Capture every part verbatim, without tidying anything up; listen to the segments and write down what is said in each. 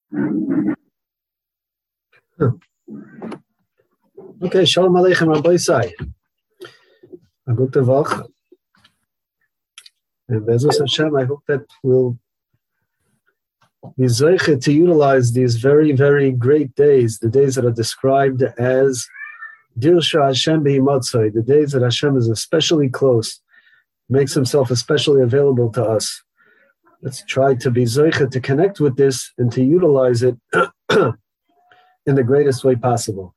Okay, Shalom Aleichem Rabbi Isai. A good Tavach. And Be'ezus Hashem, I hope that we'll be zeiche to utilize these very, very great days, the days that are described as Dirsha Hashem Behimatzai, the days that Hashem is especially close, makes himself especially available to us. Let's try to be zeiche to connect with this and to utilize it in the greatest way possible.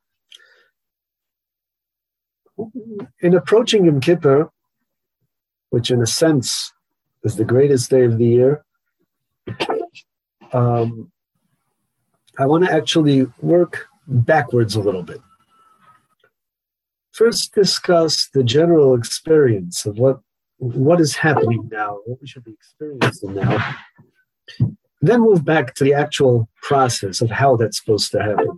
In approaching Yom Kippur, which in a sense is the greatest day of the year, um, I want to actually work backwards a little bit. First, discuss the general experience of what, what is happening now, what we should be experiencing now. Then move back to the actual process of how that's supposed to happen.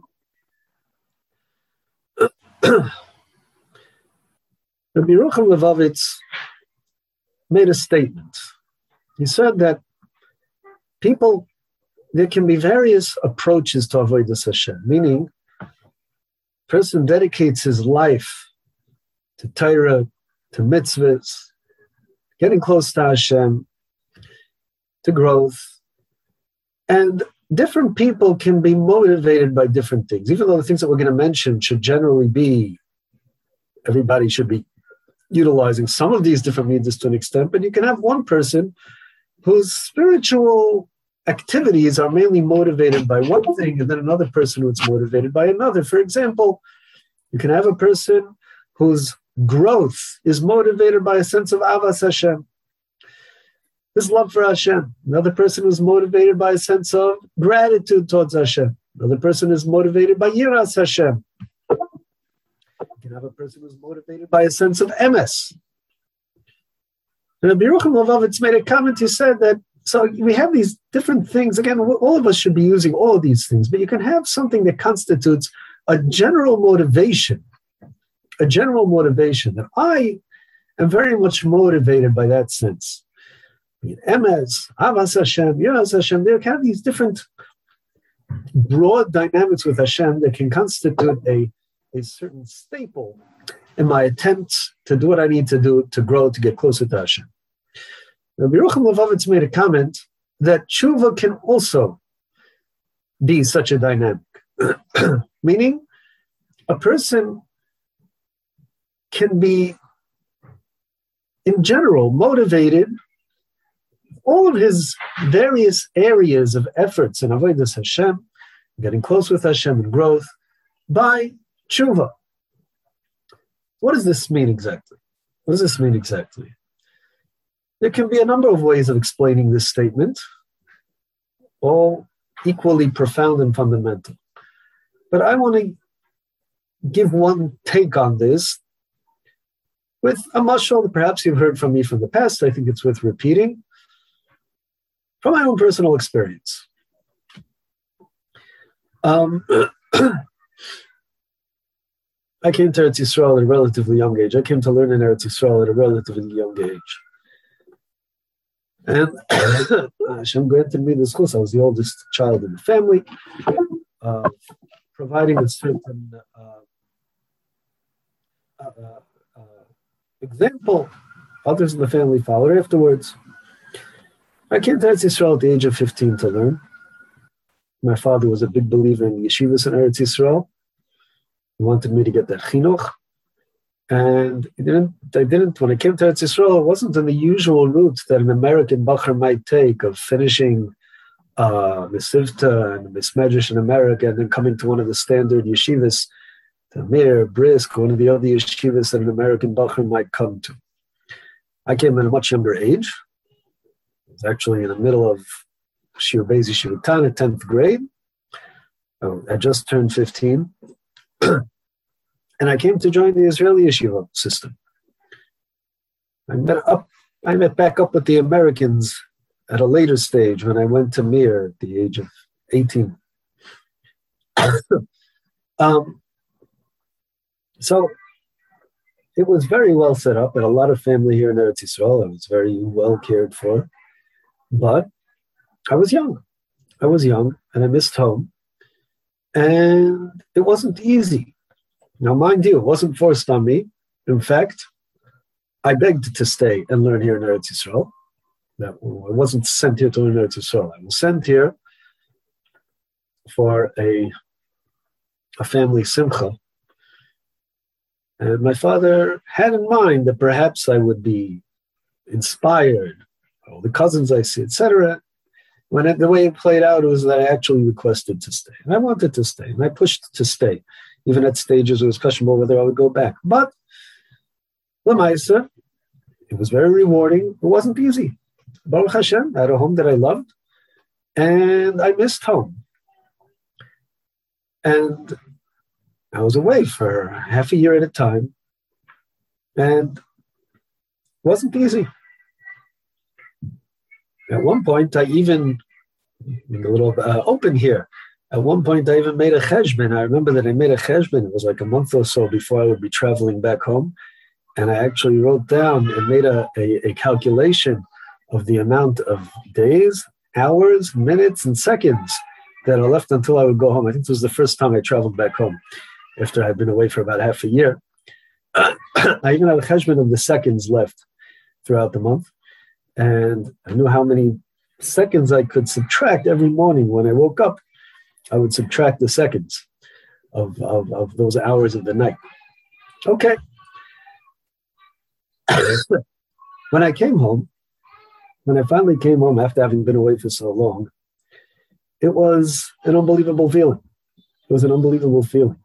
Rabbi Yerucham Levovitz made a statement. He said that people, there can be various approaches to Avodas Hashem, meaning a person dedicates his life to Torah, to mitzvahs, getting close to Hashem, to growth, and different people can be motivated by different things, even though the things that we're going to mention should generally be, everybody should be utilizing some of these different methods to an extent, but you can have one person whose spiritual activities are mainly motivated by one thing, and then another person who's motivated by another. For example, you can have a person whose growth is motivated by a sense of Avas Hashem, his love for Hashem. Another person who's motivated by a sense of gratitude towards Hashem. Another person is motivated by Yiras Hashem. You can have a person who's motivated by a sense of M S. And Rabbi Yerucham Levovitz made a comment. He said that, so we have these different things. Again, all of us should be using all of these things, but you can have something that constitutes a general motivation, a general motivation that I am very much motivated by that sense. M S, Avas Hashem, Yiras Hashem, they have these different broad dynamics with Hashem that can constitute a a certain staple in my attempts to do what I need to do to grow, to get closer to Hashem. Rabbi Yerucham Levovitz made a comment that tshuva can also be such a dynamic. Meaning, a person can be, in general, motivated, all of his various areas of efforts in Avodas Hashem, getting close with Hashem and growth, by tshuva. What does this mean exactly? What does this mean exactly? There can be a number of ways of explaining this statement, all equally profound and fundamental. But I want to give one take on this with a mashal that perhaps you've heard from me from the past. I think it's worth repeating from my own personal experience. Um, I came to Eretz Yisrael at a relatively young age. I came to learn in Eretz Yisrael at a relatively young age. And Hashem granted me this course. I was the oldest child in the family, uh, providing a certain uh, uh, uh, example. Others in the family followed afterwards. I came to Eretz Yisrael at the age of fifteen to learn. My father was a big believer in yeshivas in Eretz Yisrael. He wanted me to get that chinuch, and he didn't. I didn't. When I came to Eretz Yisrael, it wasn't in the usual route that an American bacher might take of finishing uh, Mesivta and Mismedrash in America, and then coming to one of the standard yeshivas, Tamir, Brisk, one of the other yeshivas that an American bacher might come to. I came at a much younger age. I was actually in the middle of Shir Beis Yeshiva Tana, tenth grade. I just turned fifteen. And I came to join the Israeli yeshiva system. I met up. I met back up with the Americans at a later stage when I went to Mir at the age of eighteen. um, so it was very well set up, and a lot of family here in Eretz Yisrael. I was very well cared for, but I was young. I was young and I missed home. And it wasn't easy. Now, mind you, it wasn't forced on me. In fact, I begged to stay and learn here in Eretz Yisrael. That I wasn't sent here to learn Eretz Yisrael. I was sent here for a, a family simcha. And my father had in mind that perhaps I would be inspired, all the cousins I see, et cetera. When it, the way it played out was that I actually requested to stay. And I wanted to stay, and I pushed to stay. Even at stages it was questionable whether I would go back. But Lamaisa, it was very rewarding. It wasn't easy. Baruch Hashem, I had a home that I loved, and I missed home. And I was away for half a year at a time, and it wasn't easy. At one point, I even, being a little uh, open here, at one point I even made a cheshbon. I remember that I made a cheshbon. It was like a month or so before I would be traveling back home. And I actually wrote down and made a, a, a calculation of the amount of days, hours, minutes, and seconds that are left until I would go home. I think this was the first time I traveled back home after I had been away for about half a year. Uh, I even had a cheshbon of the seconds left throughout the month. And I knew how many seconds I could subtract every morning. When I woke up, I would subtract the seconds of, of, of those hours of the night. Okay. When I came home, when I finally came home after having been away for so long, it was an unbelievable feeling. It was an unbelievable feeling.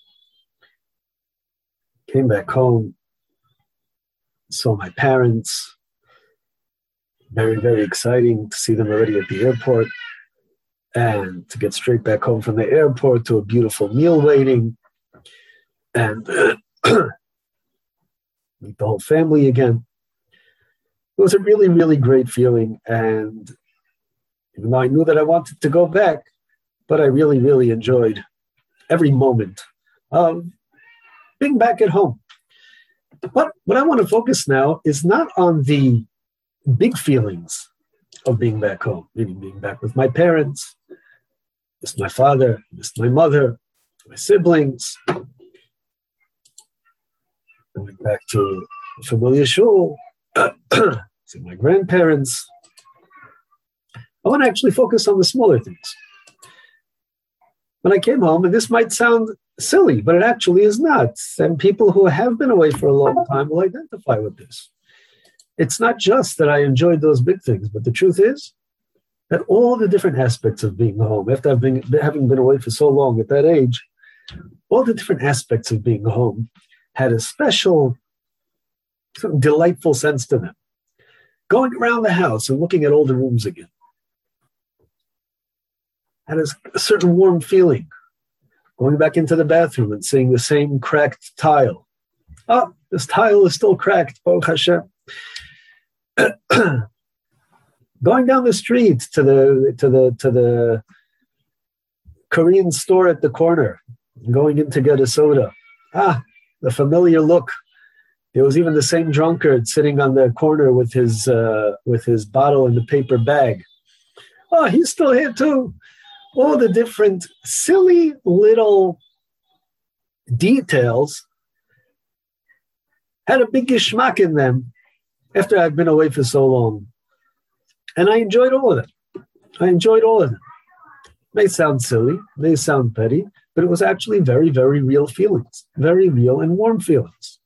Came back home, saw my parents. Very, very exciting to see them already at the airport and to get straight back home from the airport to a beautiful meal waiting and uh, meet the whole family again. It was a really, really great feeling. And even though I knew that I wanted to go back, but I really, really enjoyed every moment of being back at home. But what I want to focus now is not on the big feelings of being back home, meaning being back with my parents, missed my father, missed my mother, my siblings. I went back to familiar shul, see my grandparents. I want to actually focus on the smaller things. When I came home, and this might sound silly, but it actually is not, and people who have been away for a long time will identify with this. It's not just that I enjoyed those big things, but the truth is that all the different aspects of being home, after I've been, having been away for so long at that age, all the different aspects of being home had a special, delightful sense to them. Going around the house and looking at all the rooms again had a, a certain warm feeling. Going back into the bathroom and seeing the same cracked tile. Oh, this tile is still cracked, Baruch Hashem. Going down the street to the to the to the Korean store at the corner, going in to get a soda. Ah, the familiar look. There was even the same drunkard sitting on the corner with his uh, with his bottle in the paper bag. Oh, he's still here too. All the different silly little details had a big geschmack in them after I've been away for so long. And I enjoyed all of them. I enjoyed all of them. May sound silly, may sound petty, but it was actually very, very real feelings, very real and warm feelings.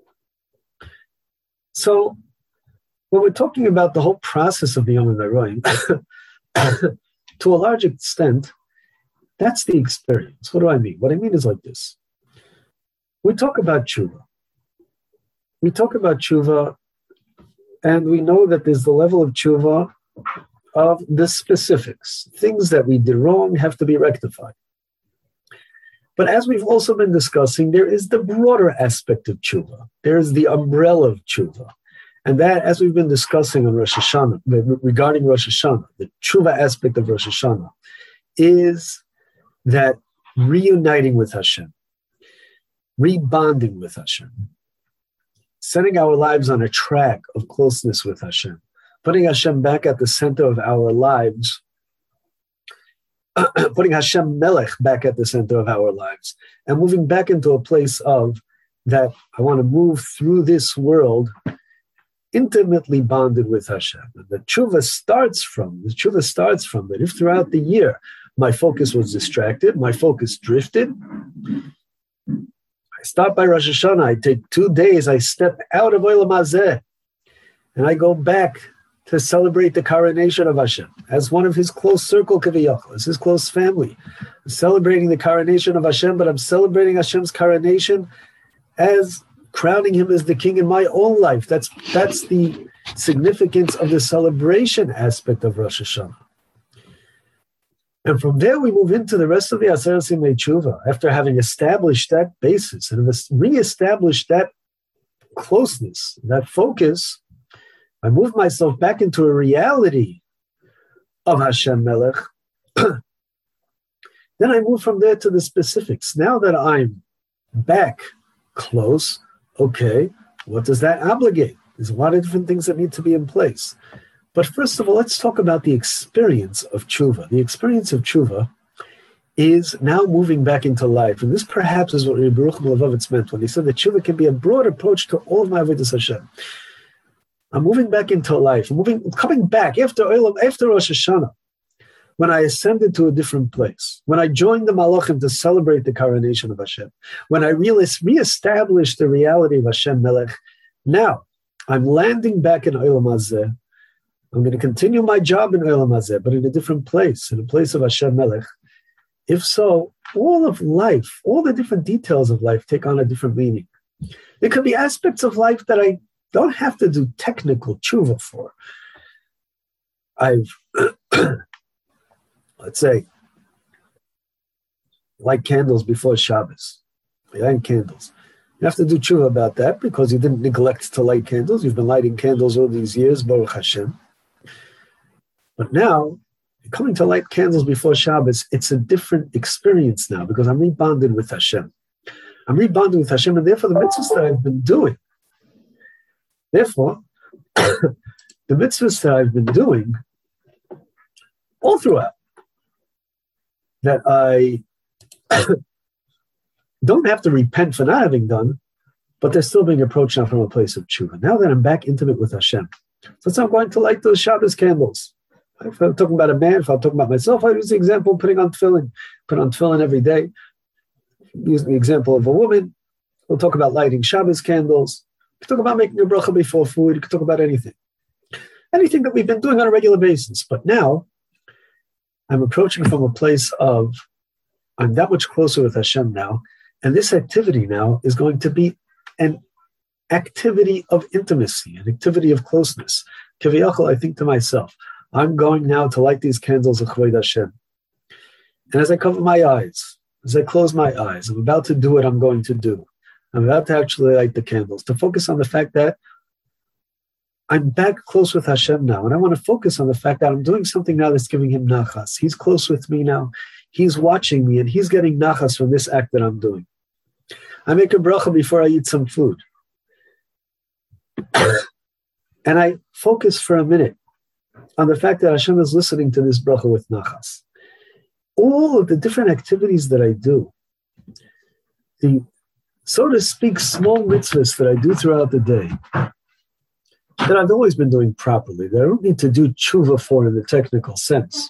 So when we're talking about the whole process of the Yom HaNoraim, to a large extent, that's the experience. What do I mean? What I mean is like this. We talk about tshuva. We talk about tshuva, and we know that there's the level of tshuva of the specifics. Things that we did wrong have to be rectified. But as we've also been discussing, there is the broader aspect of tshuva. There is the umbrella of tshuva. And that, as we've been discussing on Rosh Hashanah, regarding Rosh Hashanah, the tshuva aspect of Rosh Hashanah is that reuniting with Hashem, rebonding with Hashem, setting our lives on a track of closeness with Hashem, putting Hashem back at the center of our lives putting Hashem Melech back at the center of our lives and moving back into a place of that I want to move through this world intimately bonded with Hashem. And the tshuva starts from, the tshuva starts from that if throughout the year my focus was distracted, my focus drifted, I start by Rosh Hashanah, I take two days, I step out of Olam Hazeh, and I go back to celebrate the coronation of Hashem as one of his close circle, Kaviyachal, as his close family. I'm celebrating the coronation of Hashem, but I'm celebrating Hashem's coronation as crowning him as the king in my own life. That's that's the significance of the celebration aspect of Rosh Hashanah. And from there, we move into the rest of the Aseret Simei Tshuva. After having established that basis and re-established that closeness, that focus, I move myself back into a reality of Hashem Melech. Then I move from there to the specifics. Now that I'm back close, okay, what does that obligate? There's a lot of different things that need to be in place. But first of all, let's talk about the experience of tshuva. The experience of tshuva is now moving back into life. And this perhaps is what Rebbe Yerucham Levovitz meant when he said that tshuva can be a broad approach to all of my avodas Hashem. I'm moving back into life. I'm moving, coming back after Olam, after Rosh Hashanah, when I ascended to a different place, when I joined the Malachim to celebrate the coronation of Hashem, when I realized, re-established the reality of Hashem Melech. Now, I'm landing back in Olam Hazeh. I'm going to continue my job in Olam Hazeh, but in a different place, in a place of Hashem Melech. If so, all of life, all the different details of life take on a different meaning. There could be aspects of life that I don't have to do technical tshuva for. I've, let's say, light candles before Shabbos. Light candles. You have to do tshuva about that because you didn't neglect to light candles. You've been lighting candles all these years, Baruch Hashem. But now, coming to light candles before Shabbos, it's a different experience now because I'm rebonded with Hashem. I'm rebonded with Hashem, and therefore the mitzvahs that I've been doing, therefore, the mitzvahs that I've been doing all throughout, that I don't have to repent for not having done, but they're still being approached now from a place of tshuva. Now that I'm back intimate with Hashem, so I'm going to light those Shabbos candles. If I'm talking about a man, if I'm talking about myself, I use the example putting on tefillin. Put on tefillin every day. Using the example of a woman, we'll talk about lighting Shabbos candles. We can talk about making a bracha before food. We can talk about anything. Anything that we've been doing on a regular basis. But now, I'm approaching from a place of, I'm that much closer with Hashem now, and this activity now is going to be an activity of intimacy, an activity of closeness. Kaviyachal, I think to myself, I'm going now to light these candles of Chavoid Hashem. And as I cover my eyes, as I close my eyes, I'm about to do what I'm going to do. I'm about to actually light the candles, to focus on the fact that I'm back close with Hashem now. And I want to focus on the fact that I'm doing something now that's giving him nachas. He's close with me now. He's watching me and he's getting nachas from this act that I'm doing. I make a bracha before I eat some food. And I focus for a minute on the fact that Hashem is listening to this bracha with nachas. All of the different activities that I do, the, so to speak, small mitzvahs that I do throughout the day, that I've always been doing properly, that I don't need to do tshuva for in the technical sense.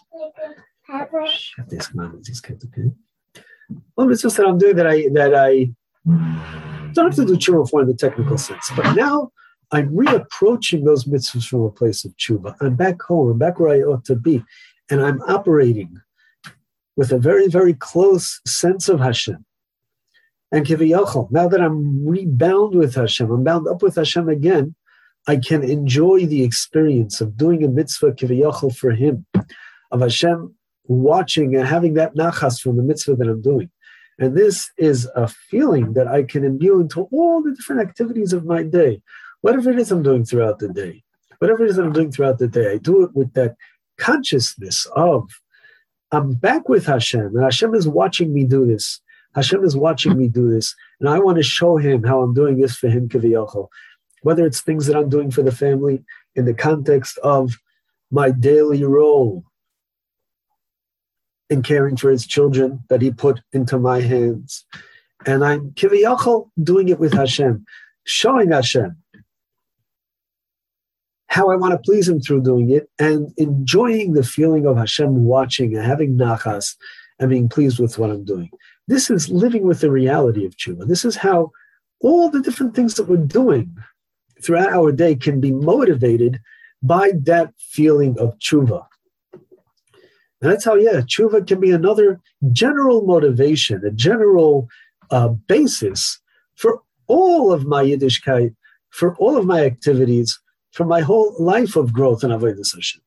Well, it's just that I'm doing that I that I don't have to do tshuva for in the technical sense. But now I'm reapproaching those mitzvahs from a place of tshuva. I'm back home. I'm back where I ought to be. And I'm operating with a very, very close sense of Hashem. And kiviyachol, now that I'm rebound with Hashem, I'm bound up with Hashem again, I can enjoy the experience of doing a mitzvah kiviyachol for him, of Hashem watching and having that nachas from the mitzvah that I'm doing. And this is a feeling that I can imbue into all the different activities of my day. Whatever it is I'm doing throughout the day, whatever it is I'm doing throughout the day, I do it with that consciousness of, I'm back with Hashem, and Hashem is watching me do this. Hashem is watching me do this, and I want to show him how I'm doing this for him, kiviyachol. Whether it's things that I'm doing for the family in the context of my daily role in caring for his children that he put into my hands. And I'm kiviyachol doing it with Hashem, showing Hashem how I want to please him through doing it, and enjoying the feeling of Hashem watching and having nachas and being pleased with what I'm doing. This is living with the reality of tshuva. This is how all the different things that we're doing throughout our day can be motivated by that feeling of tshuva. And that's how, yeah, tshuva can be another general motivation, a general uh, basis for all of my Yiddishkeit, for all of my activities, for my whole life of growth in Avodas Hashem.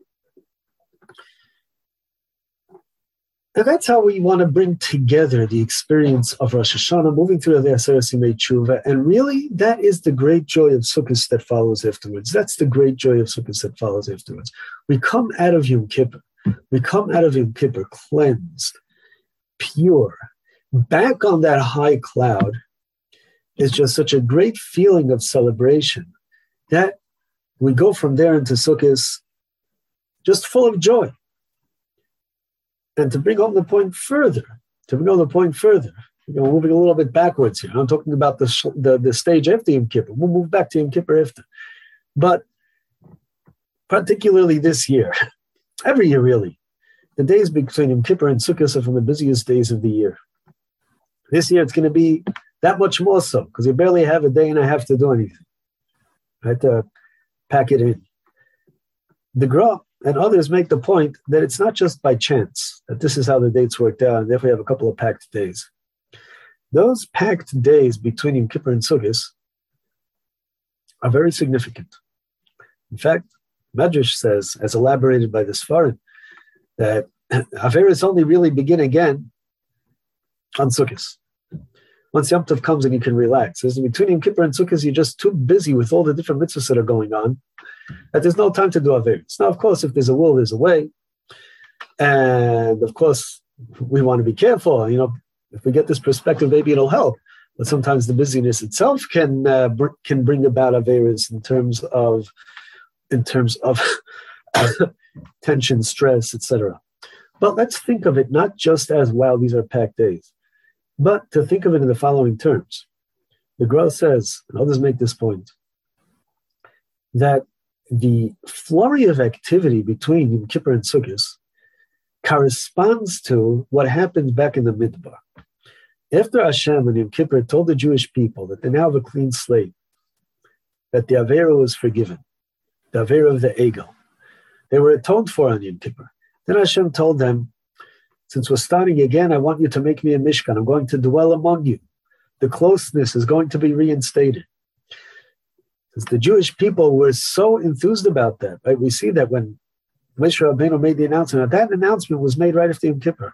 And that's how we want to bring together the experience of Rosh Hashanah, moving through the Aseret Yimei Tshuva. And really, that is the great joy of Sukkot that follows afterwards. That's the great joy of Sukkot that follows afterwards. We come out of Yom Kippur. We come out of Yom Kippur cleansed, pure. Back on that high cloud is just such a great feeling of celebration that we go from there into Sukkot just full of joy. And to bring home the point further, to bring home the point further, you know, moving a little bit backwards here. I'm talking about the, the, the stage after Yom Kippur. We'll move back to Yom Kippur after. But particularly this year, every year really, the days between Yom Kippur and Sukkot are from the busiest days of the year. This year it's going to be that much more so, because you barely have a day and a half to do anything. Right? Uh, pack it in. The Gra and others make the point that it's not just by chance that this is how the dates worked out, and therefore we have a couple of packed days. Those packed days between Yom Kippur and Sukkot are very significant. In fact, Medrash says, as elaborated by the Sfarim, that Averos only really begin again on Sukkot. Once Yom Tov comes and you can relax. As between Yom Kippur and Sukkot, you're just too busy with all the different mitzvahs that are going on that there's no time to do Averos. Now, of course, if there's a will, there's a way. And of course, we want to be careful. You know, if we get this perspective, maybe it'll help. But sometimes the busyness itself can uh, br- can bring about Averos in terms of in terms of tension, stress, et cetera. But let's think of it not just as, wow, these are packed days, but to think of it in the following terms. The Gra says, and others make this point, that the flurry of activity between Yom Kippur and Sukkot corresponds to what happened back in the Midbar. After Hashem and Yom Kippur told the Jewish people that they now have a clean slate, that the Avera was forgiven, the Avera of the Egel, they were atoned for on Yom Kippur. Then Hashem told them, since we're starting again, I want you to make me a Mishkan. I'm going to dwell among you. The closeness is going to be reinstated. Because the Jewish people were so enthused about that. Right? We see that when Moshe Rabbeinu made the announcement, that announcement was made right after Yom Kippur.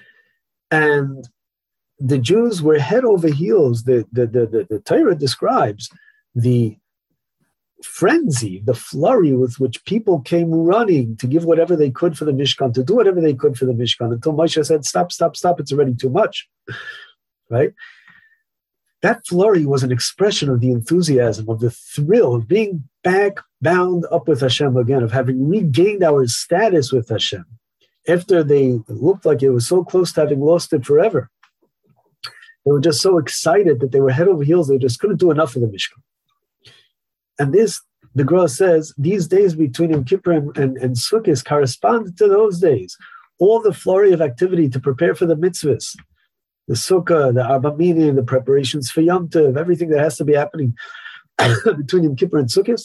And the Jews were head over heels. The, the, the, the, the Torah describes the frenzy, the flurry with which people came running to give whatever they could for the Mishkan, to do whatever they could for the Mishkan, until Moshe said, stop, stop, stop, it's already too much, right? That flurry was an expression of the enthusiasm, of the thrill of being back, bound up with Hashem again, of having regained our status with Hashem, after they looked like it was so close to having lost it forever. They were just so excited that they were head over heels, they just couldn't do enough for the Mishkan. And this, the Gra says, these days between Yom Kippur and, and, and Sukkot correspond to those days. All the flurry of activity to prepare for the mitzvahs, the Sukkah, the Arba Minim, the preparations for Yom Tov, everything that has to be happening between Yom Kippur and Sukkot,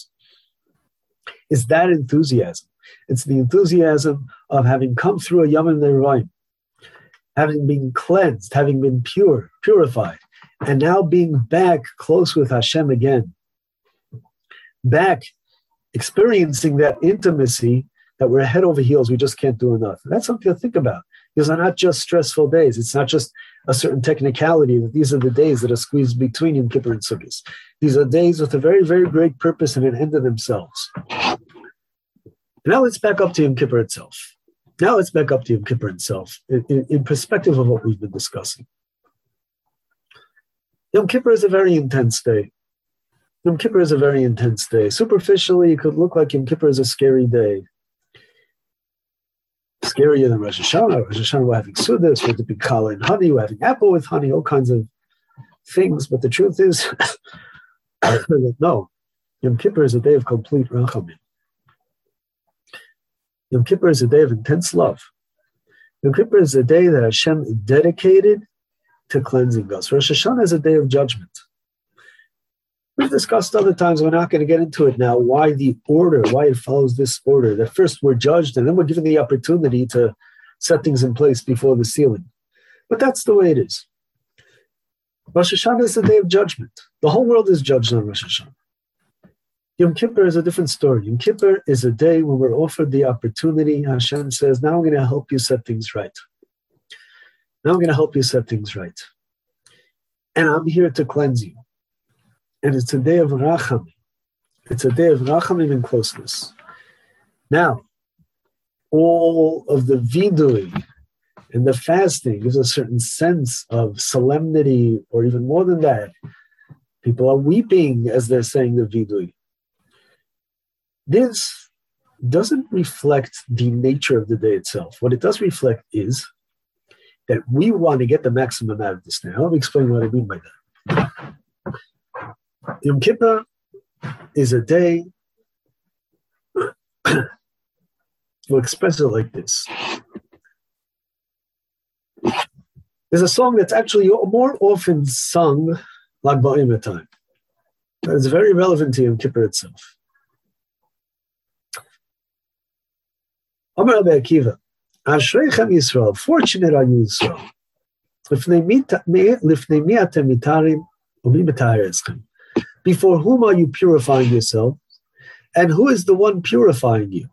is that enthusiasm. It's the enthusiasm of having come through a Yom Neroim, having been cleansed, having been pure, purified, and now being back close with Hashem again. Back experiencing that intimacy that we're head over heels, we just can't do enough. And that's something to think about. These are not just stressful days. It's not just a certain technicality that these are the days that are squeezed between Yom Kippur and Sukkot. These are days with a very, very great purpose and an end in themselves. Now let's back up to Yom Kippur itself. Now let's back up to Yom Kippur itself in, in, in perspective of what we've been discussing. Yom Kippur is a very intense day. Yom Kippur is a very intense day. Superficially, it could look like Yom Kippur is a scary day. scarier than Rosh Hashanah. Rosh Hashanah we're having sudas, we're dipping challah in honey, we're having apple with honey, all kinds of things. But the truth is that no, Yom Kippur is a day of complete rachamim. Yom Kippur is a day of intense love. Yom Kippur is a day that Hashem dedicated to cleansing us. Rosh Hashanah is a day of judgment. We've discussed other times, we're not going to get into it now, why the order, why it follows this order. That first we're judged and then we're given the opportunity to set things in place before the sealing. But that's the way it is. Rosh Hashanah is the day of judgment. The whole world is judged on Rosh Hashanah. Yom Kippur is a different story. Yom Kippur is a day when we're offered the opportunity. Hashem says, now I'm going to help you set things right. Now I'm going to help you set things right. And I'm here to cleanse you. And it's a day of rachamim. It's a day of rachamim and closeness. Now, all of the vidui and the fasting gives a certain sense of solemnity, or even more than that. People are weeping as they're saying the vidui. This doesn't reflect the nature of the day itself. What it does reflect is that we want to get the maximum out of this now. Let me explain what I mean by that. Yom Kippur is a day, we'll express it like this. There's a song that's actually more often sung Lag Ba'omer time. It's very relevant to Yom Kippur itself. Amar Rabbi Akiva, Ashreichem Yisrael, fortunate are you Yisrael. Lifnei mi atem mitarim, u'mi mitaher eschem. Before whom are you purifying yourself? And who is the one purifying you?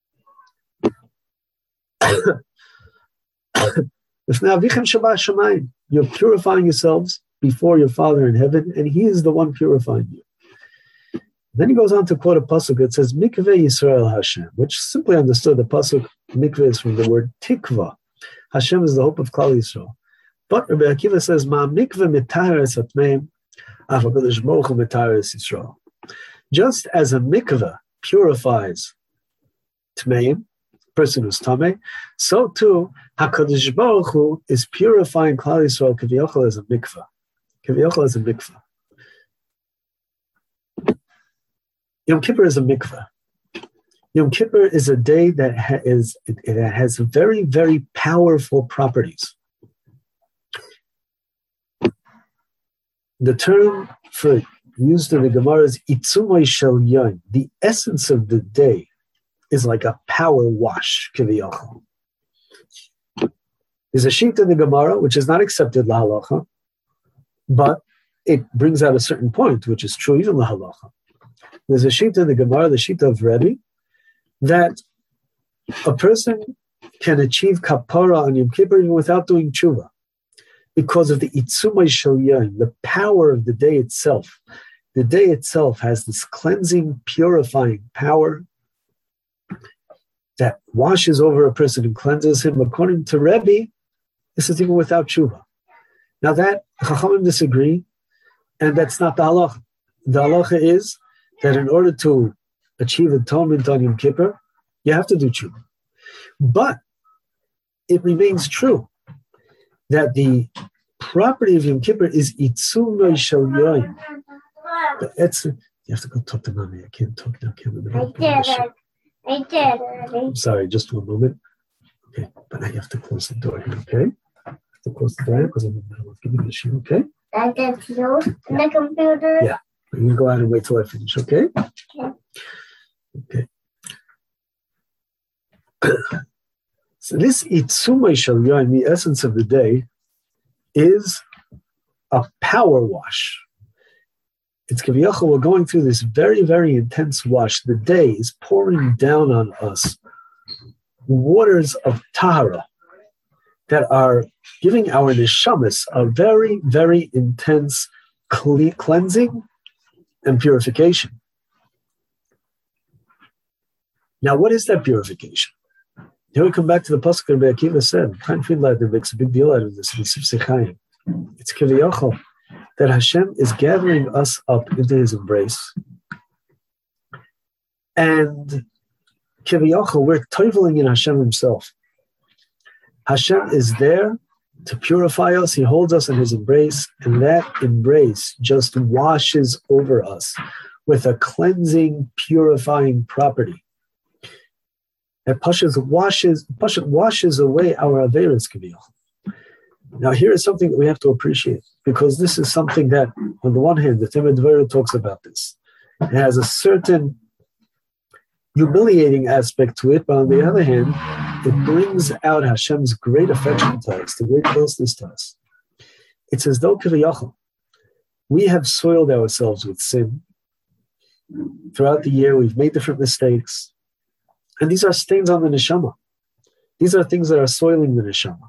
You're purifying yourselves before your Father in heaven, and He is the one purifying you. Then he goes on to quote a pasuk that says, Mikveh Yisrael Hashem, which simply understood the pasuk, mikveh is from the word tikva. Hashem is the hope of Klal Yisrael. But Rabbi Akiva says, Ma mikveh mitaher es atmeim, just as a mikveh purifies tmeim, person who's tameh, so too HaKadosh Baruch Hu is purifying Klal Yisrael kiviyachol as a mikveh. Kiviyachol as a mikveh. Yom Kippur is a mikveh. Yom Kippur is a day that ha- is it, it has very, very powerful properties. The term for used in the Gemara is itzumay shel yom. The essence of the day is like a power wash, kiviyachol. There's a sheet in the Gemara which is not accepted lahalacha, but it brings out a certain point, which is true even lahalacha. There's a sheet in the Gemara, the sheet of Rebbe, that a person can achieve kapara on Yom Kippur even without doing tshuva, because of the itzumay shel yom, the power of the day itself. The day itself has this cleansing, purifying power that washes over a person and cleanses him. According to Rebbe, this is even without tshuva. Now that, Chachamim disagree, and that's not the halacha. The halacha is that in order to achieve atonement on Yom Kippur, you have to do tshuva. But it remains true that the property of Yom Kippur is itzumay shel yom. But it's, you have to go talk to mommy. I can't talk now. I can't remember. I did. I did. I'm sorry, just one moment. Okay, but I have to close the door here, okay? I have to close the door because I'm in the middle of giving the sheet, okay? That gets you in the computer? Yeah. You can go out and wait till I finish, okay? Okay. Okay. So this itzumay shel yom, the essence of the day, is a power wash. It's kaviyachol, we're going through this very, very intense wash. The day is pouring down on us waters of tahara that are giving our neshamas a very, very intense cle- cleansing and purification. Now, what is that purification? Here we come back to the pasuk that Rabbi Akiva said. Chaim Friedlander makes a big deal out of this in Sifsei Chaim. It's kaviyachol that Hashem is gathering us up into His embrace, and kiviyachol, we're toiveling in Hashem Himself. Hashem is there to purify us. He holds us in his embrace, and that embrace just washes over us with a cleansing, purifying property. That Pashas washes, Pashas washes away our Averis Kaviyah. Now, here is something that we have to appreciate, because this is something that, on the one hand, the Temeh Dvorah talks about this. It has a certain humiliating aspect to it, but on the other hand, it brings out Hashem's great affection to us, the great closeness to us. It's as though Kaviyachal, we have soiled ourselves with sin. Throughout the year, we've made different mistakes. And these are stains on the neshama. These are things that are soiling the neshama.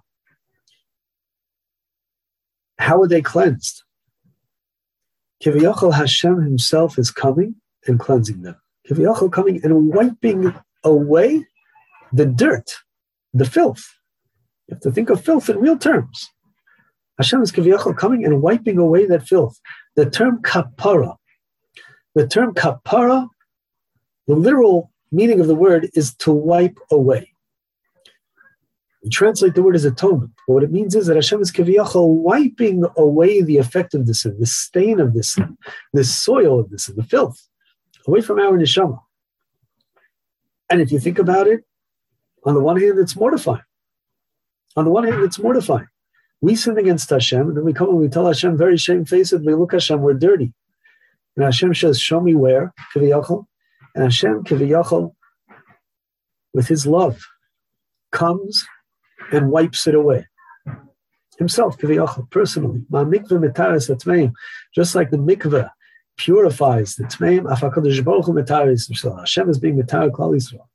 How are they cleansed? Kiviyachal, Hashem himself is coming and cleansing them. Kiviyachal coming and wiping away the dirt, the filth. You have to think of filth in real terms. Hashem is Kiviyachal coming and wiping away that filth. The term kapara, the term kapara, the literal meaning of the word is to wipe away. We translate the word as atonement. But what it means is that Hashem is Kiviyachal wiping away the effect of the sin, the stain of the sin, the soil of the sin, the filth, away from our neshama. And if you think about it, on the one hand, it's mortifying. On the one hand, it's mortifying. We sin against Hashem, and then we come and we tell Hashem very shamefacedly, look, Hashem, we're dirty. And Hashem says, show me where, Kiviyachal. And Hashem, Kiviyachal, with his love, comes and wipes it away. Himself, Kiviyachal, personally. Ma mikveh metaris atmeim. Just like the mikveh purifies the tmeim, af HaKadosh Baruch Hu metaris Yisrael. Hashem is being metar Klal Yisrael.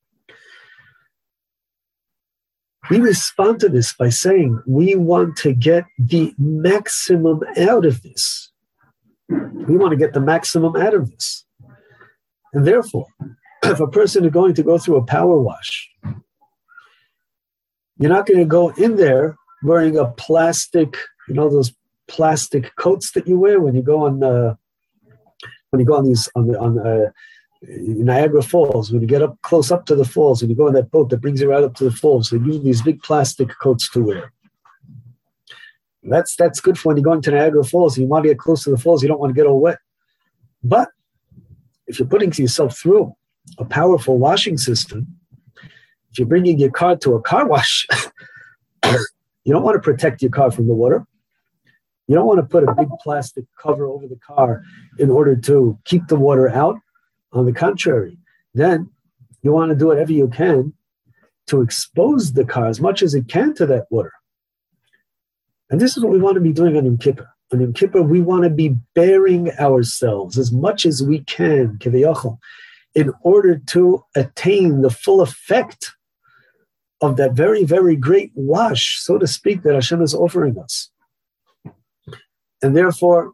We respond to this by saying we want to get the maximum out of this. We want to get the maximum out of this. And therefore, if a person is going to go through a power wash, you're not going to go in there wearing a plastic, you know, those plastic coats that you wear when you go on, uh, when you go on these on the on uh, Niagara Falls. When you get up close up to the falls, when you go on that boat that brings you right up to the falls, they use these big plastic coats to wear. That's that's good for when you're going to Niagara Falls and you want to get close to the falls. You don't want to get all wet. But if you're putting yourself through a powerful washing system, if you're bringing your car to a car wash, you don't want to protect your car from the water. You don't want to put a big plastic cover over the car in order to keep the water out. On the contrary, then you want to do whatever you can to expose the car as much as it can to that water. And this is what we want to be doing on Yom Kippur. On Yom Kippur, we want to be bearing ourselves as much as we can, Kiviyachal, in order to attain the full effect of that very, very great wash, so to speak, that Hashem is offering us. And therefore,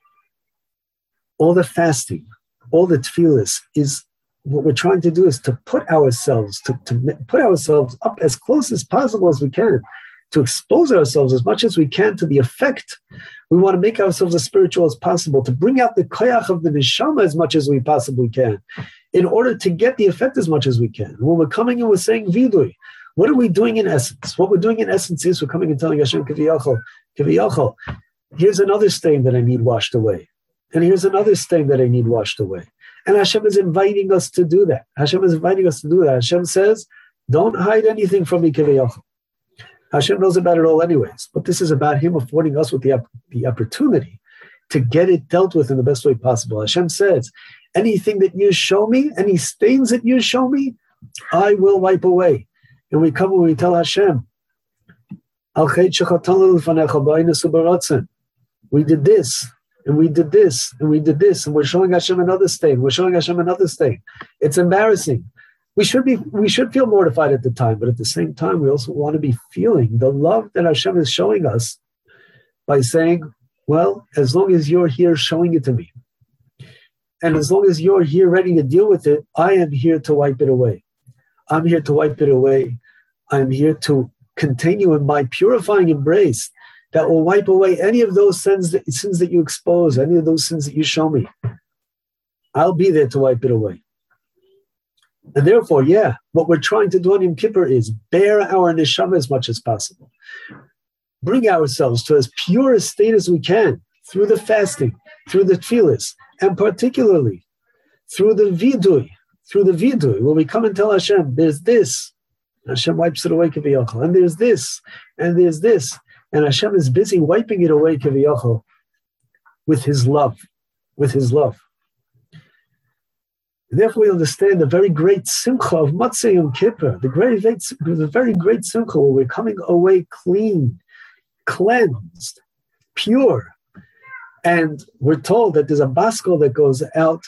all the fasting, all the tefillas is what we're trying to do is to put ourselves, to, to put ourselves up as close as possible as we can, to expose ourselves as much as we can to the effect. We want to make ourselves as spiritual as possible, to bring out the koyach of the neshama as much as we possibly can, in order to get the effect as much as we can. When we're coming and we're saying vidui, what are we doing in essence? What we're doing in essence is we're coming and telling Hashem, Kiviyachal, Kiviyachal, here's another stain that I need washed away. And here's another stain that I need washed away. And Hashem is inviting us to do that. Hashem is inviting us to do that. Hashem says, don't hide anything from me, Kiviyachal. Hashem knows about it all anyways. But this is about him affording us with the, the opportunity to get it dealt with in the best way possible. Hashem says, anything that you show me, any stains that you show me, I will wipe away. And we come and we tell Hashem, we did this, and we did this, and we did this, and we're showing Hashem another stain. We're showing Hashem another stain. It's embarrassing. We should be, we should feel mortified at the time, but at the same time, we also want to be feeling the love that Hashem is showing us by saying, well, as long as you're here showing it to me, and as long as you're here ready to deal with it, I am here to wipe it away. I'm here to wipe it away. I'm here to continue in my purifying embrace that will wipe away any of those sins that, sins that you expose, any of those sins that you show me. I'll be there to wipe it away. And therefore, yeah, what we're trying to do on Yom Kippur is bear our neshama as much as possible. Bring ourselves to as pure a state as we can through the fasting, through the tefillas, and particularly through the vidui, through the vidui, when we come and tell Hashem, there's this, Hashem wipes it away, kaviyachol, and there's this, and there's this, and Hashem is busy wiping it away, kaviyachol, with His love, with His love. And therefore, we understand the very great simcha of Motzei Yom Kippur, the very, the very great simcha where we're coming away clean, cleansed, pure. And we're told that there's a baskel that goes out,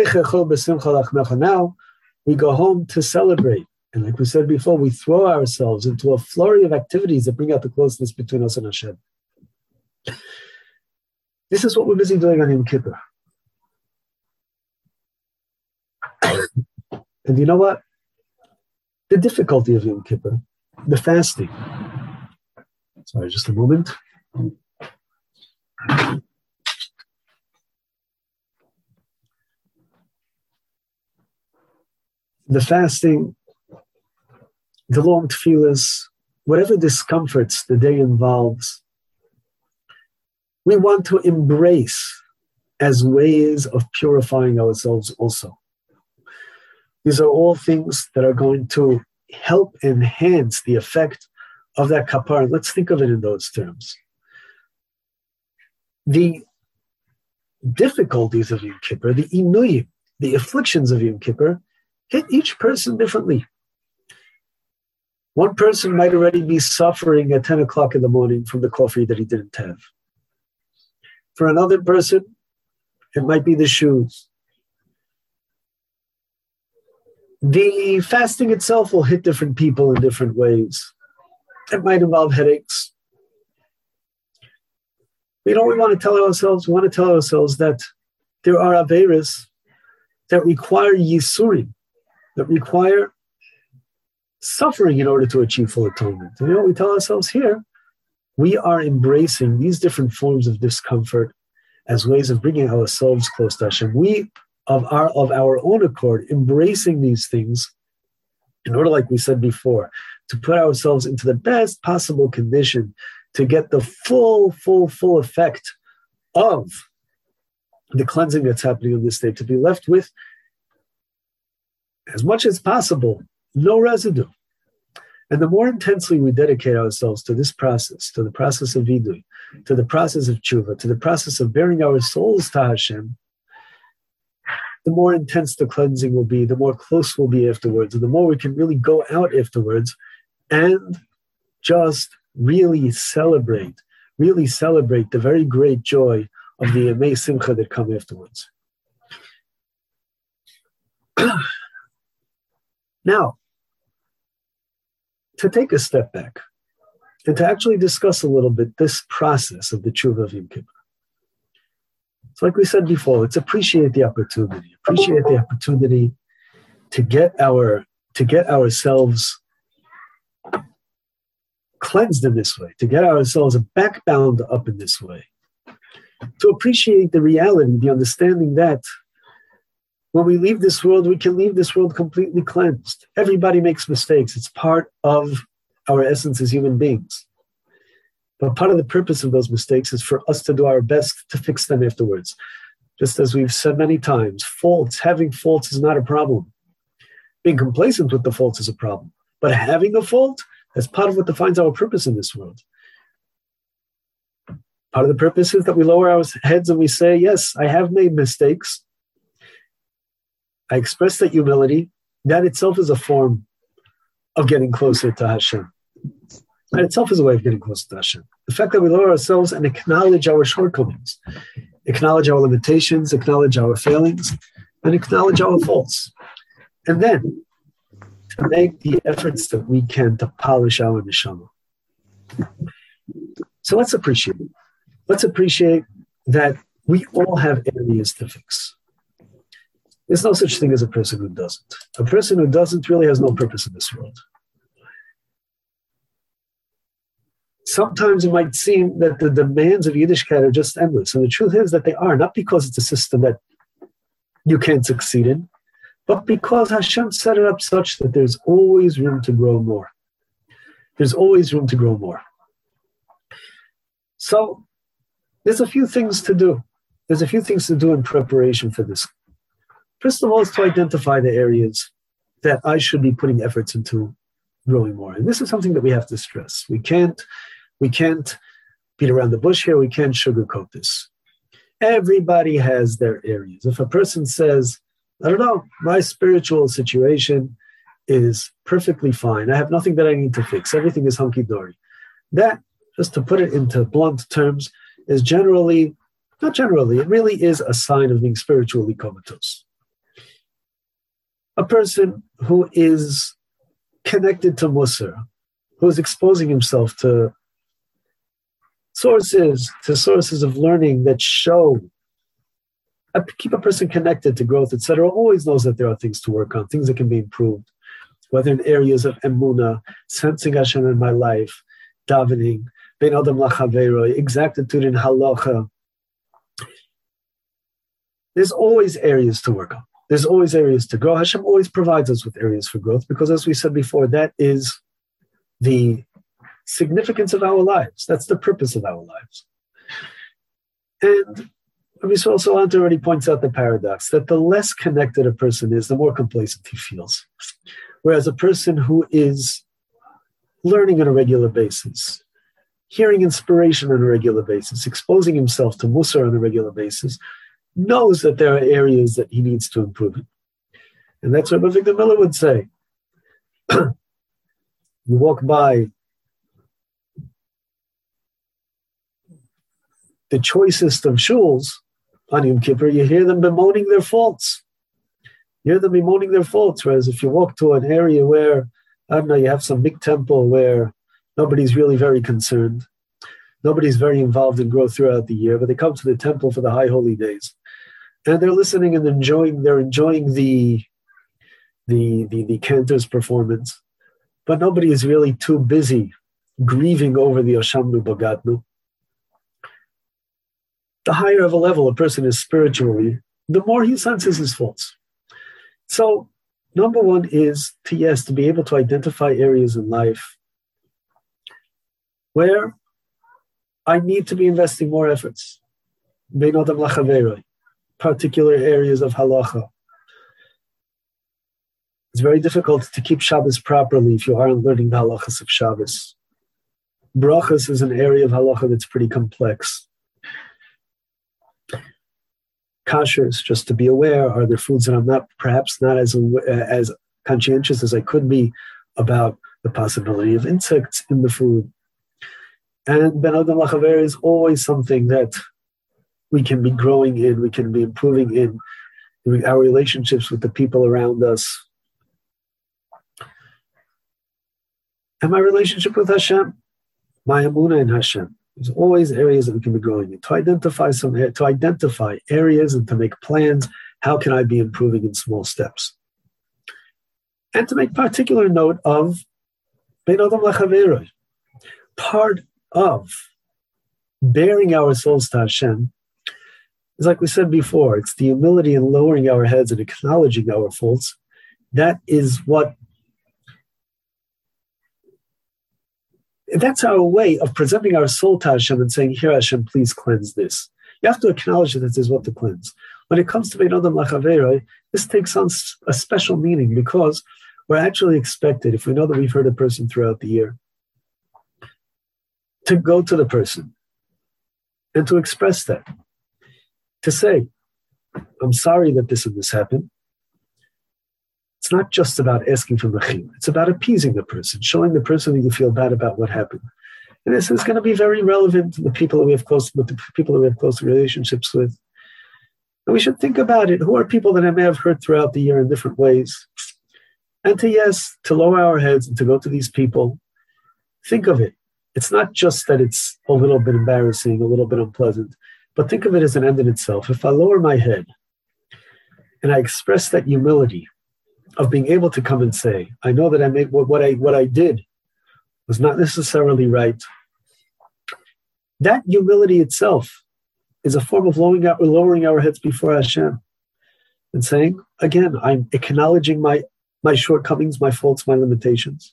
now we go home to celebrate. And like we said before, we throw ourselves into a flurry of activities that bring out the closeness between us and Hashem. This is what we're busy doing on Yom Kippur. And you know what? The difficulty of Yom Kippur, the fasting. Sorry, just a moment. The fasting, the long tefillas, whatever discomforts the day involves, we want to embrace as ways of purifying ourselves also. These are all things that are going to help enhance the effect of that kapara. Let's think of it in those terms. The difficulties of Yom Kippur, the inuyim, the afflictions of Yom Kippur, hit each person differently. One person might already be suffering at ten o'clock in the morning from the coffee that he didn't have. For another person, it might be the shoes. The fasting itself will hit different people in different ways. It might involve headaches. You know, we want to tell ourselves, we want to tell ourselves that there are averas that require yisurim, that require suffering in order to achieve full atonement. And you know what we tell ourselves here? We are embracing these different forms of discomfort as ways of bringing ourselves close to Hashem. We, of our, of our own accord, embracing these things in order, like we said before, to put ourselves into the best possible condition to get the full, full, full effect of the cleansing that's happening in this state, to be left with, as much as possible, no residue. And the more intensely we dedicate ourselves to this process, to the process of vidui, to the process of tshuva, to the process of bearing our souls to Hashem, the more intense the cleansing will be, the more close we'll be afterwards, and the more we can really go out afterwards and just really celebrate, really celebrate the very great joy of the Yemei Simcha that come afterwards. Now, to take a step back and to actually discuss a little bit this process of the tshuva of Yom Kippur. So like we said before, let's appreciate the opportunity, appreciate the opportunity to get our, to get ourselves cleansed in this way, to get ourselves backbound up in this way, to appreciate the reality, the understanding that when we leave this world, we can leave this world completely cleansed. Everybody makes mistakes. It's part of our essence as human beings. But part of the purpose of those mistakes is for us to do our best to fix them afterwards. Just as we've said many times, faults, having faults is not a problem. Being complacent with the faults is a problem. But having a fault, that's part of what defines our purpose in this world. Part of the purpose is that we lower our heads and we say, yes, I have made mistakes. I express that humility. That itself is a form of getting closer to Hashem. That itself is a way of getting closer to Hashem. The fact that we lower ourselves and acknowledge our shortcomings, acknowledge our limitations, acknowledge our failings, and acknowledge our faults. And then to make the efforts that we can to polish our neshama. So let's appreciate it. Let's appreciate that we all have areas to fix. There's no such thing as a person who doesn't. A person who doesn't really has no purpose in this world. Sometimes it might seem that the demands of Yiddishkeit are just endless. And the truth is that they are, not because it's a system that you can't succeed in, but because Hashem set it up such that there's always room to grow more. There's always room to grow more. So there's a few things to do. There's a few things to do in preparation for this. First of all, is to identify the areas that I should be putting efforts into growing more. And this is something that we have to stress. We can't, we can't beat around the bush here. We can't sugarcoat this. Everybody has their areas. If a person says, I don't know, my spiritual situation is perfectly fine. I have nothing that I need to fix. Everything is hunky-dory. That, just to put it into blunt terms, is generally, not generally, it really is a sign of being spiritually comatose. A person who is connected to Musar, who is exposing himself to sources, to sources of learning that show, uh, keep a person connected to growth, et cetera, always knows that there are things to work on, things that can be improved, whether in areas of emunah, sensing Hashem in my life, davening, ben adam lachaveiro, exactitude in halacha. There's always areas to work on. There's always areas to grow. Hashem always provides us with areas for growth because, as we said before, that is the significance of our lives. That's the purpose of our lives. And Rabbi Yisrael Salant already points out the paradox that the less connected a person is, the more complacent he feels. Whereas a person who is learning on a regular basis, hearing inspiration on a regular basis, exposing himself to Musar on a regular basis, knows that there are areas that he needs to improve in. And that's what Victor Miller would say. You walk by the choicest of shuls on Yom Kippur, you hear them bemoaning their faults. You hear them bemoaning their faults, whereas if you walk to an area where, I don't know, you have some big temple where nobody's really very concerned, nobody's very involved in growth throughout the year, but they come to the temple for the high holy days. And they're listening and enjoying, they're enjoying the, the, the, the cantor's performance. But nobody is really too busy grieving over the Oshamnu Bogatnu. The higher of a level a person is spiritually, the more he senses his faults. So, number one is to, yes, to be able to identify areas in life where I need to be investing more efforts. Bein adam lachaveiroi, particular areas of halacha. It's very difficult to keep Shabbos properly if you aren't learning the halachas of Shabbos. Brachas is an area of halacha that's pretty complex. Kashrus, just to be aware, are there foods that I'm not, perhaps not as as conscientious as I could be about the possibility of insects in the food. And Ben Adam Lachaver is always something that we can be growing in, we can be improving in, in our relationships with the people around us. And my relationship with Hashem, my emunah in Hashem. There's always areas that we can be growing in. To identify some, to identify areas and to make plans. How can I be improving in small steps? And to make particular note of Bein Adam Lachaveroi. Part of bearing our souls to Hashem is, like we said before, it's the humility in lowering our heads and acknowledging our faults. That is what That's our way of presenting our soul to Hashem and saying, here, Hashem, please cleanse this. You have to acknowledge that this is what to cleanse. When it comes to Bein Adam Lachaveroi, this takes on a special meaning because we're actually expected, if we know that we've heard a person throughout the year, to go to the person and to express that. To say, I'm sorry that this and this happened. It's not just about asking for mechila. It's about appeasing the person, showing the person that you feel bad about what happened. And this is going to be very relevant to the people that we have close, with the people that we have close relationships with. And we should think about it. Who are people that I may have hurt throughout the year in different ways? And to, yes, to lower our heads and to go to these people. Think of it. It's not just that it's a little bit embarrassing, a little bit unpleasant, but think of it as an end in itself. If I lower my head and I express that humility of being able to come and say, I know that I made what, what I what I did was not necessarily right. That humility itself is a form of lowering our, lowering our heads before Hashem. and saying, again, I'm acknowledging my, my shortcomings, my faults, my limitations.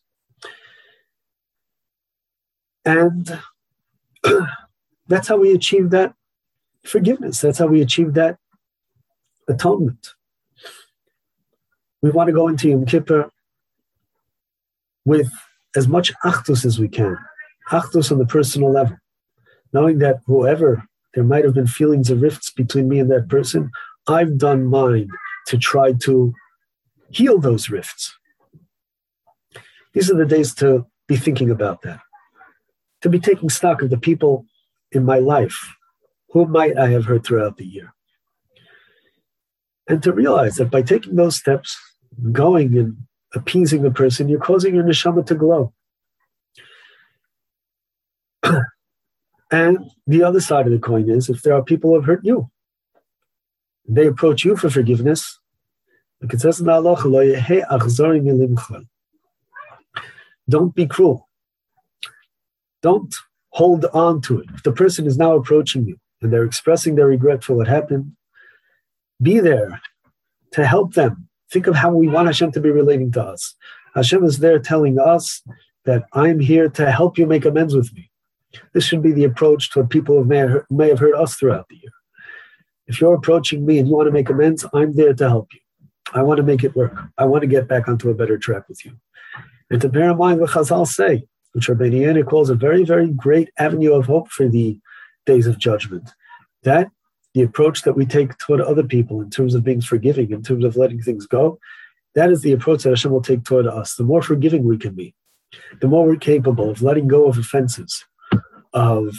And that's how we achieve that forgiveness. That's how we achieve that atonement. We want to go into Yom Kippur with as much achdus as we can, achdus on the personal level, knowing that whoever, there might have been feelings of rifts between me and that person, I've done mine to try to heal those rifts. These are the days to be thinking about that, to be taking stock of the people in my life, who might I have hurt throughout the year, and to realize that by taking those steps, going and appeasing the person, you're causing your neshama to glow. And the other side of the coin is, if there are people who have hurt you, they approach you for forgiveness, like it says in the halacha, don't be cruel. Don't hold on to it. If the person is now approaching you and they're expressing their regret for what happened, be there to help them. Think of how we want Hashem to be relating to us. Hashem is there telling us that I'm here to help you make amends with me. This should be the approach toward people who may have, hurt, may have hurt us throughout the year. If you're approaching me and you want to make amends, I'm there to help you. I want to make it work. I want to get back onto a better track with you. And to bear in mind what Chazal say, which Rabbeinu Yonah calls a very, very great avenue of hope for the days of judgment, that the approach that we take toward other people in terms of being forgiving, in terms of letting things go, that is the approach that Hashem will take toward us. The more forgiving we can be, the more we're capable of letting go of offenses, of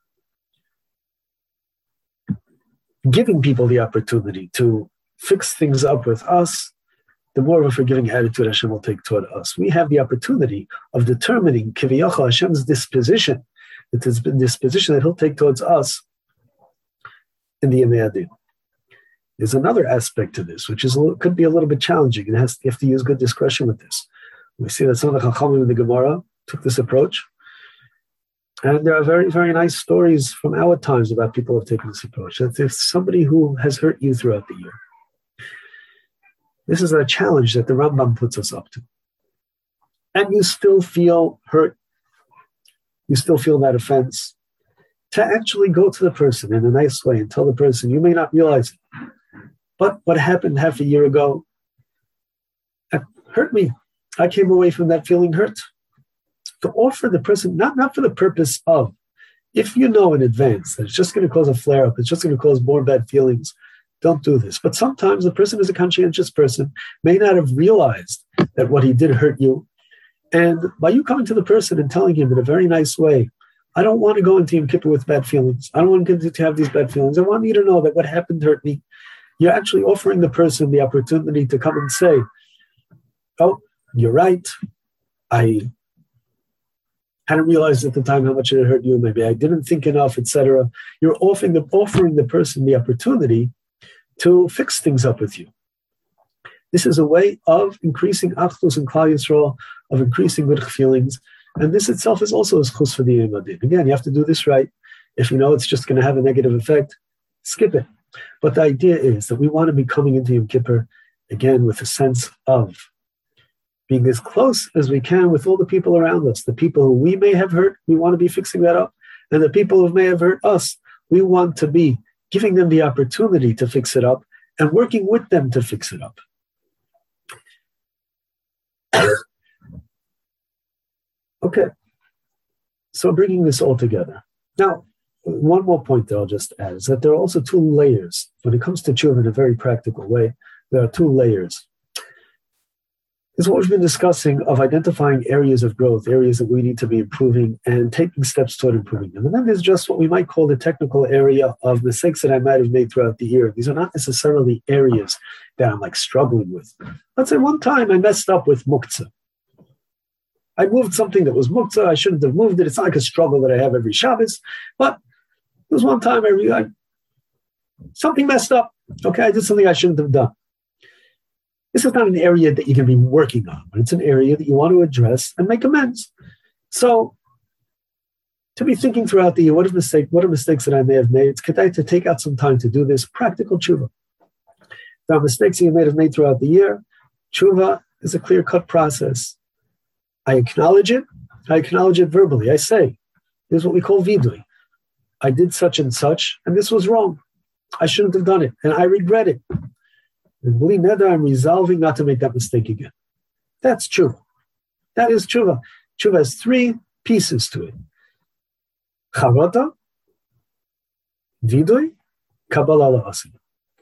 giving people the opportunity to fix things up with us, the more of a forgiving attitude Hashem will take toward us. We have the opportunity of determining Kiviyachal Hashem's disposition, the disposition that He'll take towards us in the Yemei Adin. There's another aspect to this, which is a little, could be a little bit challenging, and has, you have to use good discretion with this. We see that some of the Chachamim in the Gemara took this approach, and there are very, very nice stories from our times about people who have taken this approach. That if somebody who has hurt you throughout the year, this is a challenge that the Rambam puts us up to, and you still feel hurt, you still feel that offense, to actually go to the person in a nice way and tell the person, you may not realize it, but what happened half a year ago hurt me. I came away from that feeling hurt. To offer the person, not, not for the purpose of, if you know in advance that it's just going to cause a flare-up, it's just going to cause more bad feelings, don't do this. But sometimes the person is a conscientious person, may not have realized that what he did hurt you. And by you coming to the person and telling him in a very nice way, I don't want to go into Yom Kippur with bad feelings. I don't want to have these bad feelings. I want you to know that what happened hurt me. You're actually offering the person the opportunity to come and say, oh, you're right. I hadn't realized at the time how much it hurt you. Maybe I didn't think enough, et cetera. You're offering the, offering the person the opportunity to fix things up with you. This is a way of increasing achdus and Klal Yisrael, of increasing good feelings. And this itself is also a schus for the Yom Adin. Again, you have to do this right. If you know it's just going to have a negative effect, skip it. But the idea is that we want to be coming into Yom Kippur, again, with a sense of being as close as we can with all the people around us. The people who we may have hurt, we want to be fixing that up. And the people who may have hurt us, we want to be giving them the opportunity to fix it up and working with them to fix it up. Okay, so bringing this all together. Now, one more point that I'll just add is that there are also two layers. When it comes to tshuva in a very practical way, there are two layers. This is what we've been discussing of identifying areas of growth, areas that we need to be improving and taking steps toward improving them. And then there's just what we might call the technical area of mistakes that I might have made throughout the year. These are not necessarily areas that I'm like struggling with. Let's say one time I messed up with muktzah. I moved something that was muktzah. I shouldn't have moved it. It's not like a struggle that I have every Shabbos. But there was one time I realized something messed up. Okay, I did something I shouldn't have done. This is not an area that you can be working on, but it's an area that you want to address and make amends. So, to be thinking throughout the year, what are, mistake, what are mistakes that I may have made? It's kedai to take out some time to do this practical tshuva. There are mistakes you may have made throughout the year. Tshuva is a clear-cut process. I acknowledge it. I acknowledge it verbally. I say, this is what we call vidui. I did such and such, and this was wrong. I shouldn't have done it, and I regret it. And bli neder, I'm resolving not to make that mistake again. That's tshuva. That is tshuva. Tshuva has three pieces to it. Charata, vidui, kabbalah la'asim.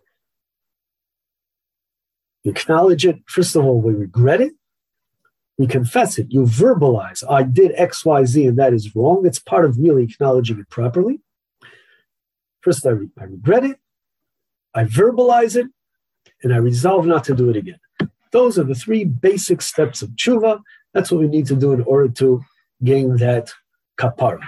You acknowledge it. First of all, we regret it. We confess it. You verbalize, I did X, Y, Z, and that is wrong. It's part of really acknowledging it properly. First, I, re- I regret it. I verbalize it. And I resolve not to do it again. Those are the three basic steps of tshuva. That's what we need to do in order to gain that kapara.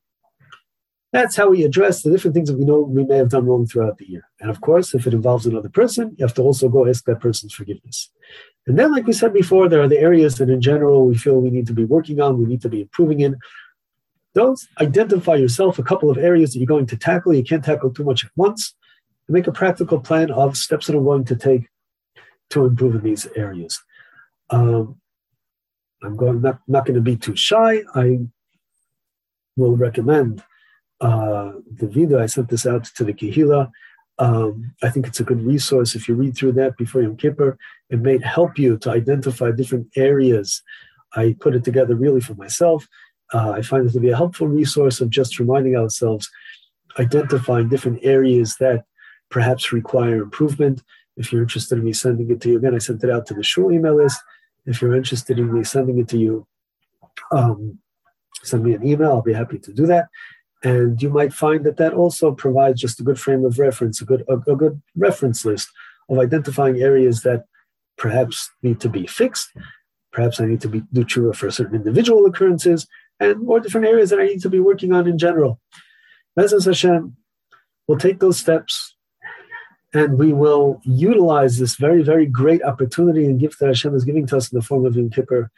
That's how we address the different things that we know we may have done wrong throughout the year. And of course, if it involves another person, you have to also go ask that person's forgiveness. And then, like we said before, there are the areas that in general we feel we need to be working on, we need to be improving in. Those, identify yourself a couple of areas that you're going to tackle. You can't tackle too much at once. And make a practical plan of steps that I'm going to take to improve in these areas. Um, I'm going not, not going to be too shy. I will recommend uh, the video. I sent this out to the Kehila. Um, I think it's a good resource. If you read through that before Yom Kippur, it may help you to identify different areas. I put it together really for myself. Uh, I find it to be a helpful resource of just reminding ourselves, identifying different areas that perhaps require improvement. If you're interested in me sending it to you, again, I sent it out to the shul email list. If you're interested in me sending it to you, um, send me an email. I'll be happy to do that. And you might find that that also provides just a good frame of reference, a good a, a good reference list of identifying areas that perhaps need to be fixed. Perhaps I need to be do tshuva for certain individual occurrences, and more different areas that I need to be working on in general. Bezos Hashem, we'll take those steps, and we will utilize this very, very great opportunity and gift that Hashem is giving to us in the form of Yom Kippur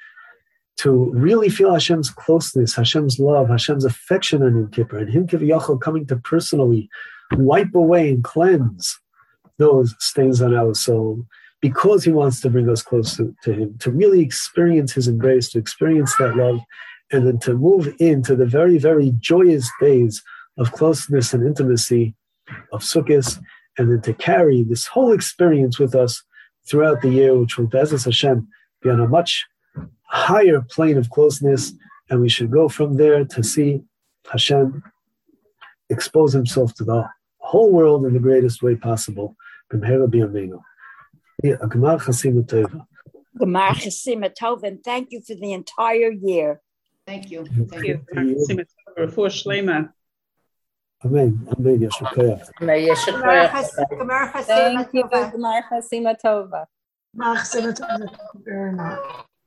to really feel Hashem's closeness, Hashem's love, Hashem's affection on Yom Kippur, and Him Kiviyachol coming to personally wipe away and cleanse those stains on our soul, because He wants to bring us close to, to Him, to really experience His embrace, to experience that love, and then to move into the very, very joyous days of closeness and intimacy of Sukkot, and then to carry this whole experience with us throughout the year, which will, Be'ezus Hashem, be on a much higher plane of closeness, and we should go from there to see Hashem expose Himself to the whole world in the greatest way possible. B'mehera b'yameinu. Gemar Chasima Tova. Gemar Chasima Tova, and thank you for the entire year. Thank you. Thank you. Chasima Tova for Shlema. Amen. Amen. Yeshua Koyach. Thank you. Gemar Chasima Tova. Gemar Chasima Tova.